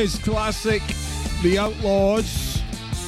is classic The Outlaws.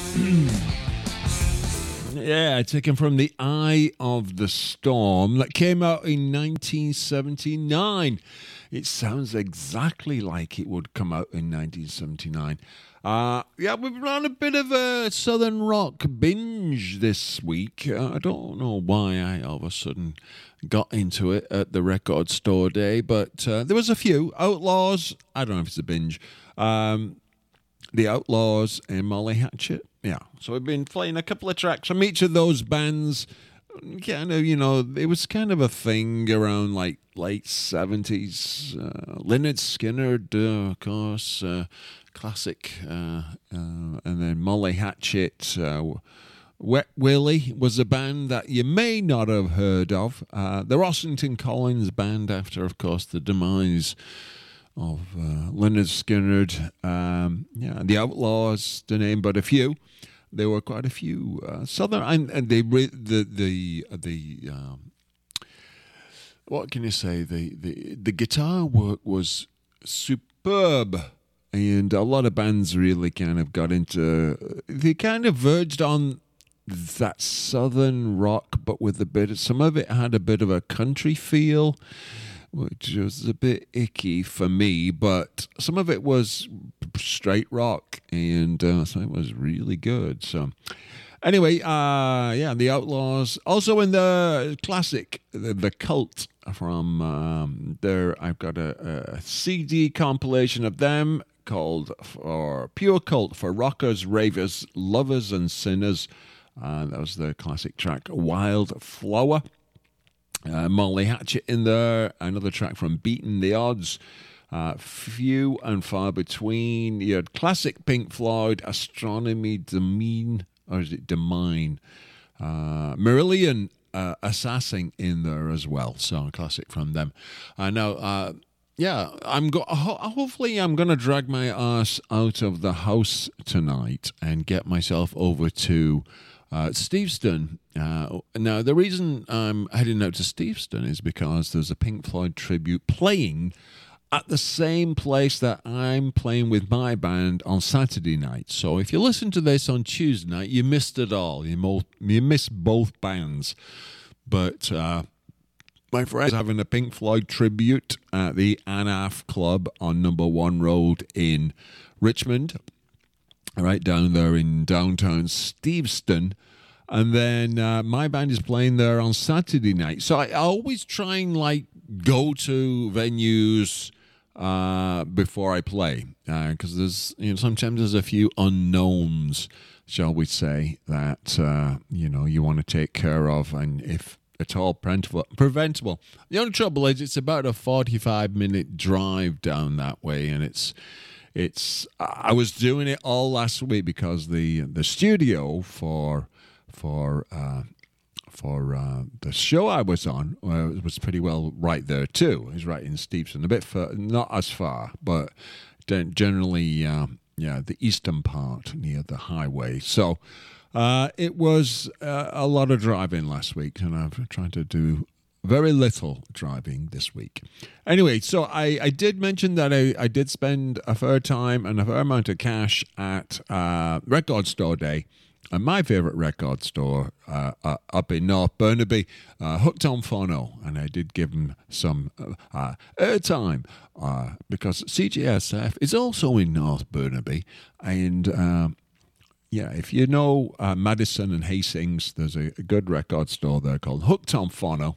Yeah, taken from The Eye of the Storm that came out in 1979. It sounds exactly like it would come out in 1979. Yeah, we've run a bit of a Southern rock binge this week. I don't know why I all of a sudden got into it at the record store day, but there was a few. Outlaws, I don't know if it's a binge. The Outlaws and Molly Hatchet. Yeah, so we've been playing a couple of tracks from each of those bands. Kind of, you know, it was kind of a thing around like late 70s. Lynyrd Skynyrd, of course, classic. And then Molly Hatchet. Wet Willie was a band that you may not have heard of. The Rossington Collins band after, of course, the demise of Lynyrd Skynyrd. Yeah, the Outlaws, to name but a few. There were quite a few Southern, and they what can you say? The guitar work was superb, and a lot of bands really kind of got into. They kind of verged on that Southern rock, but with a bit. Some of it had a bit of a country feel, which was a bit icky for me, but some of it was straight rock, and so it was really good. So anyway, yeah, the Outlaws. Also in the classic, the Cult from there, I've got a CD compilation of them called for Pure Cult for Rockers, Ravers, Lovers and Sinners. That was the classic track Wildflower. Molly Hatchet in there, another track from Beating the Odds, few and far between. You had classic Pink Floyd, Astronomy Domine, or is it Domine? Marillion Assassin in there as well, so a classic from them. Now, yeah, hopefully I'm going to drag my ass out of the house tonight and get myself over to Steveston. Now, the reason I'm heading out to Steveston is because there's a Pink Floyd tribute playing at the same place that I'm playing with my band on Saturday night. So if you listen to this on Tuesday night, you missed it all. You missed both bands. But my friend's having a Pink Floyd tribute at the Anaf Club on Number 1 Road in Richmond, right down there in downtown Steveston. And then my band is playing there on Saturday night. So I always try and like go to venues before I play, because there's, you know, sometimes there's a few unknowns, shall we say, that you know, you want to take care of, and if at all preventable. The only trouble is it's about a 45-minute drive down that way, and it's I was doing it all last week because the studio for the show I was on was pretty well right there too. It's right in Steveston, a bit not as far, but generally, yeah, the eastern part near the highway. So it was a lot of driving last week, and I've tried to do very little driving this week. Anyway, so I did mention that I did spend a fair time and a fair amount of cash at Record Store Day. And my favourite record store up in North Burnaby, Hooked on Phono, and I did give them some airtime because CGSF is also in North Burnaby, and yeah, if you know Madison and Hastings, there's a good record store there called Hooked on Phono.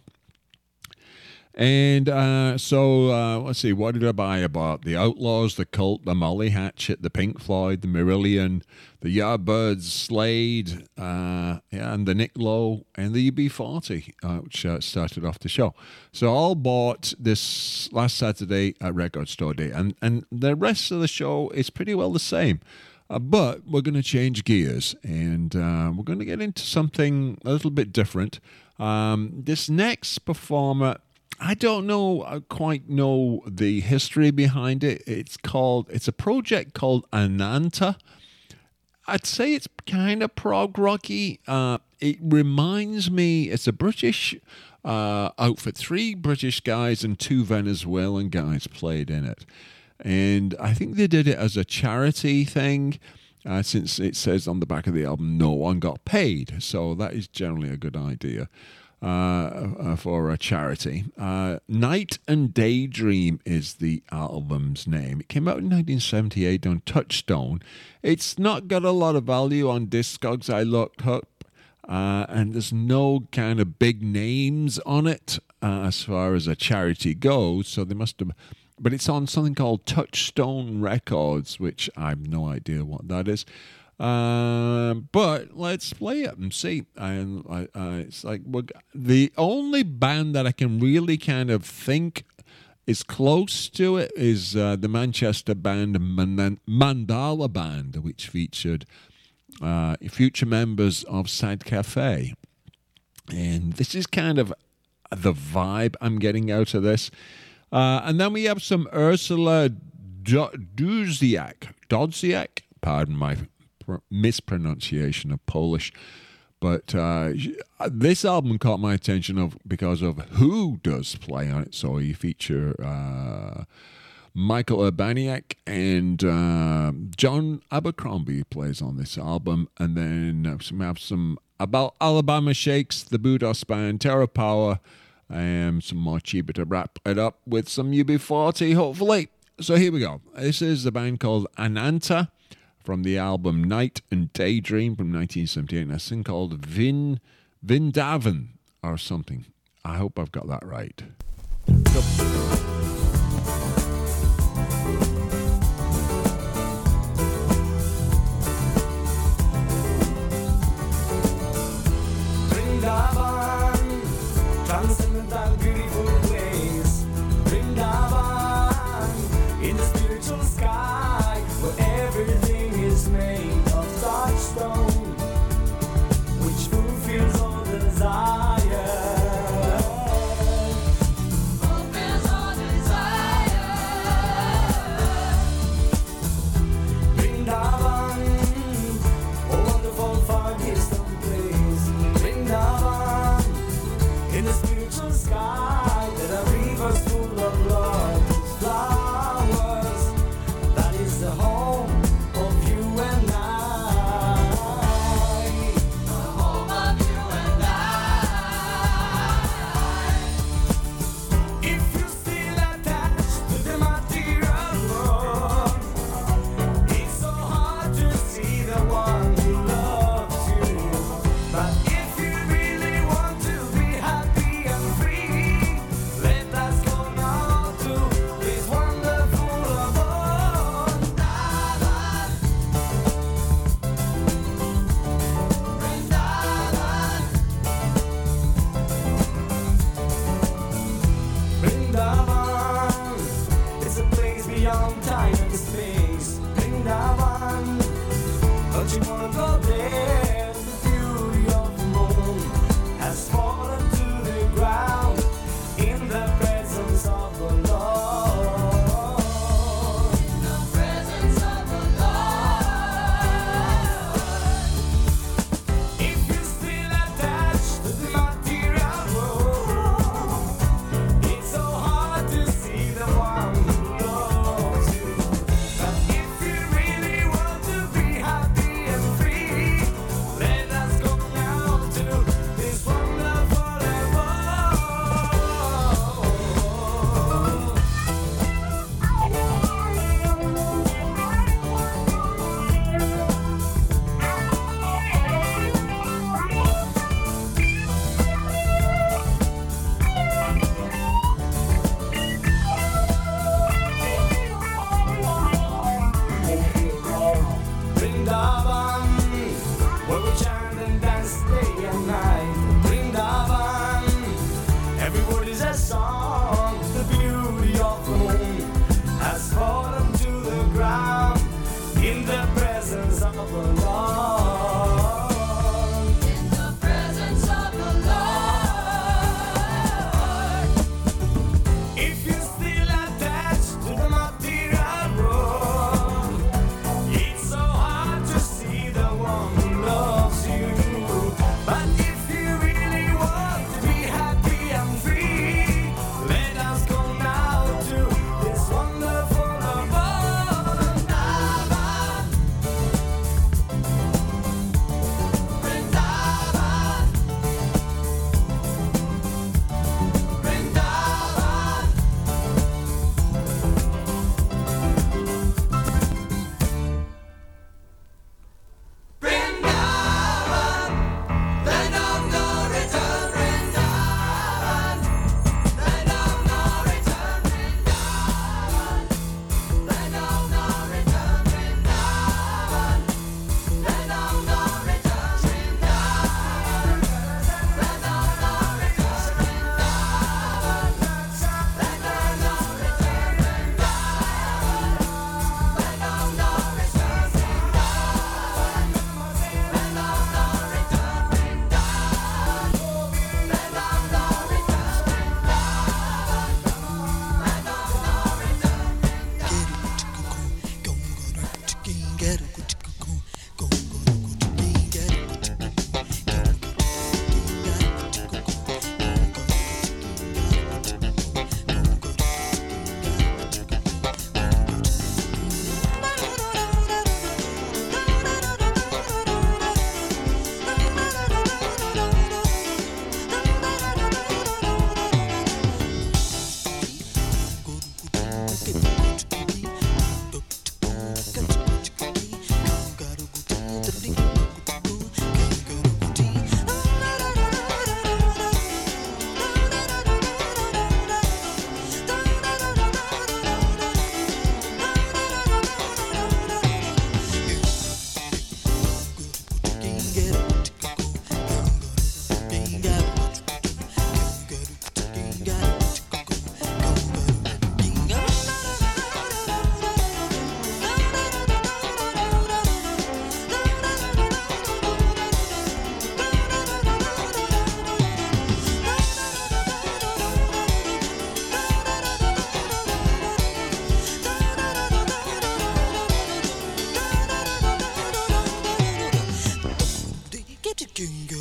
And so let's see, what did I buy? About the Outlaws, the Cult, the Molly Hatchet, the Pink Floyd, the Marillion, the Yardbirds, Slade, yeah, and the Nick Lowe, and the UB40, which started off the show. So all bought this last Saturday at Record Store Day, and the rest of the show is pretty well the same. But we're going to change gears, and we're going to get into something a little bit different. This next performer, I don't quite know the history behind it. It's a project called Ananta. I'd say it's kind of prog rocky. It reminds me, it's a British outfit. 3 British guys and 2 Venezuelan guys played in it. And I think they did it as a charity thing, since it says on the back of the album, no one got paid. So that is generally a good idea for a charity. Night and Daydream is the album's name. It came out in 1978 on Touchstone. It's not got a lot of value on Discogs, I looked up. And there's no kind of big names on it as far as a charity goes. So they must have... But it's on something called Touchstone Records, which I have no idea what that is. But let's play it and see. And it's like the only band that I can really kind of think is close to it is the Manchester band Mandala Band, which featured future members of Sad Cafe. And this is kind of the vibe I'm getting out of this. And then we have some Ursula Dodziak, pardon my mispronunciation of Polish, but this album caught my attention because of who does play on it. So you feature Michael Urbaniak and John Abercrombie plays on this album, and then we have some about Alabama Shakes, the Budos Band, Terror Power, and some more Chiba to wrap it up with some UB40, hopefully. So here we go. This is the band called Ananta from the album Night and Daydream from 1978, and a thing called Vindavan or something. I hope I've got that right. Transcendental, beautiful place. Vrindavan, in the spiritual sky, where everything is made of touchstone, which fulfills all desire. Fulfills all desire. Vrindavan, a wonderful far distant place. Vrindavan, in the spiritual sky, there are rivers full of love, flowers. That is the home of you and I. The home of you and I. If you're still attached to the material world, it's so hard to see the one who loves you. But if you really want to be happy and free, let us go now to this wonderful abode. Vrindavan, Vrindavan, it's a place beyond time and space. Vrindavan, don't you wanna go there? The beauty of the moon has fallen to the ground in the presence of the Lord. In the presence of the Lord. If you're still attached to the material world, it's so hard to see the one who loves you. But if you really want to be happy and free, let us go now to this wonderful abode. Vrindavan, where we chant and dance day and night. Vrindavan, every word is a song. The beauty of the moon has fallen to the ground in the presence of the Lord. In the presence of the Lord. If you're still attached to the material world, it's so hard to see the one who loves you. But if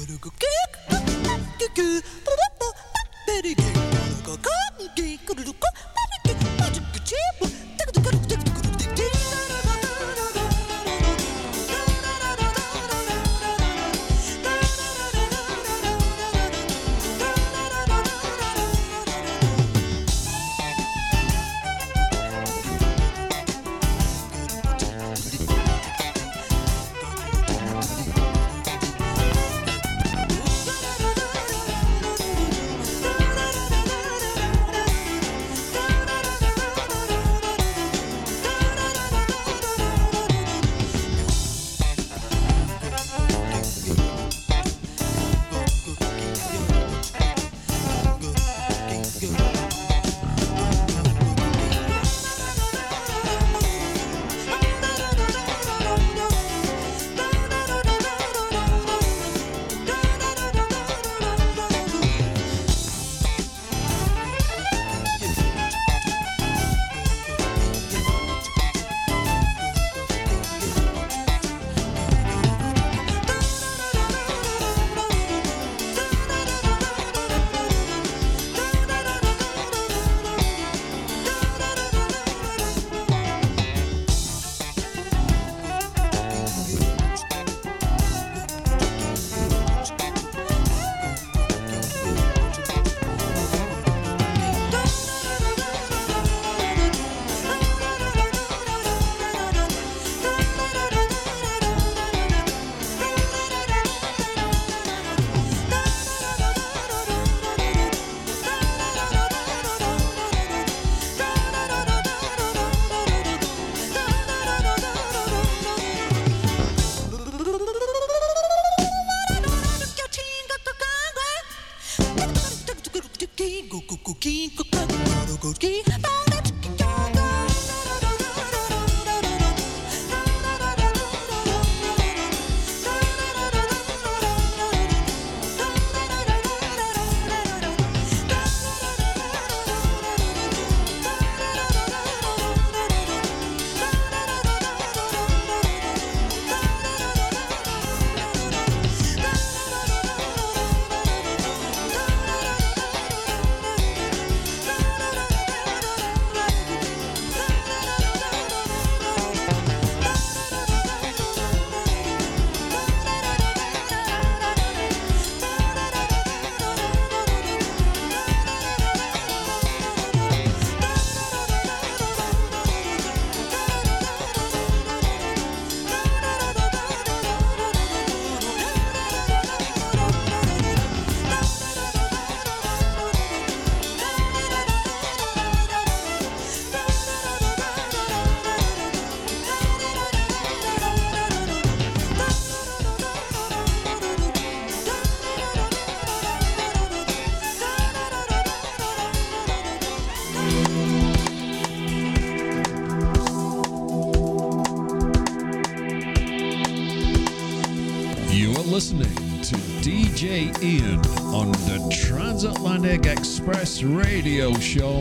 listening to DJ Ian on the Transatlantic Express radio show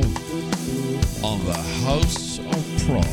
on the House of Prog.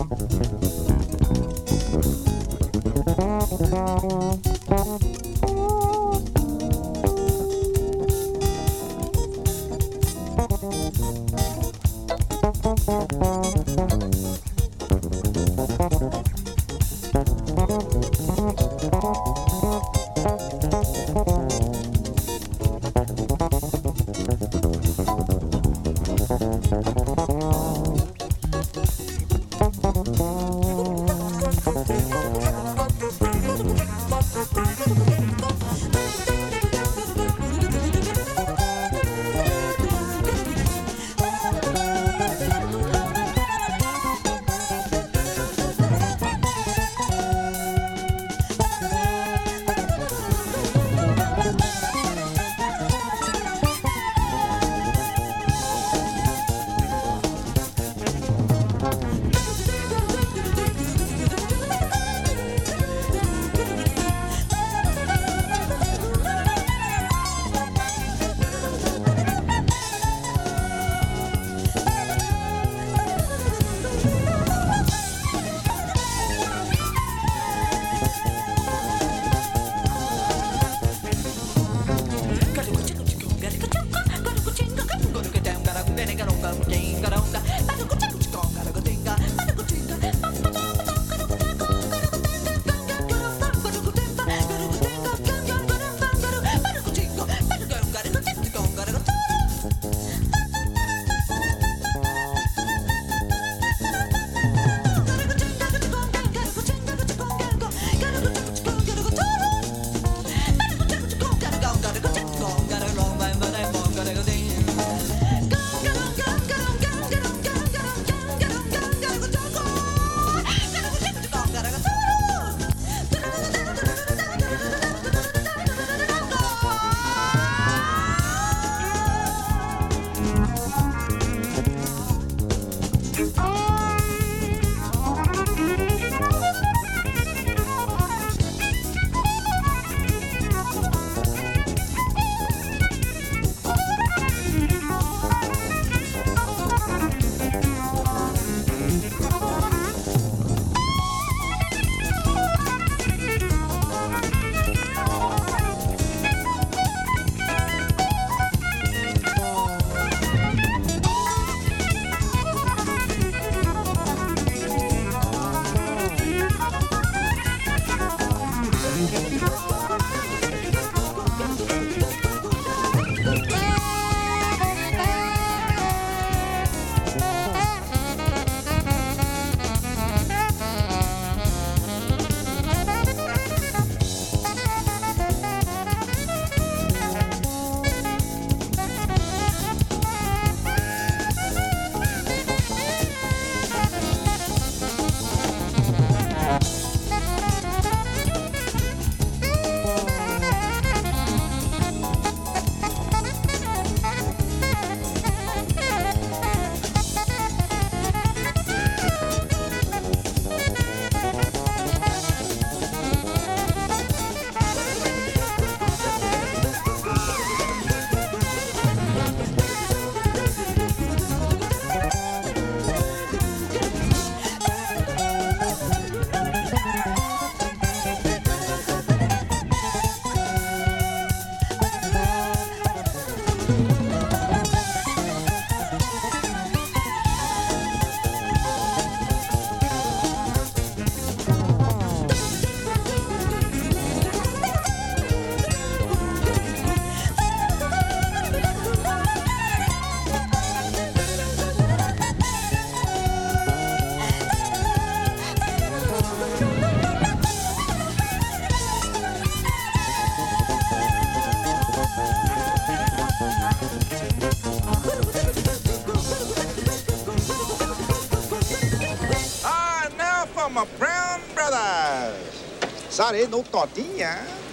Sarei no todinha.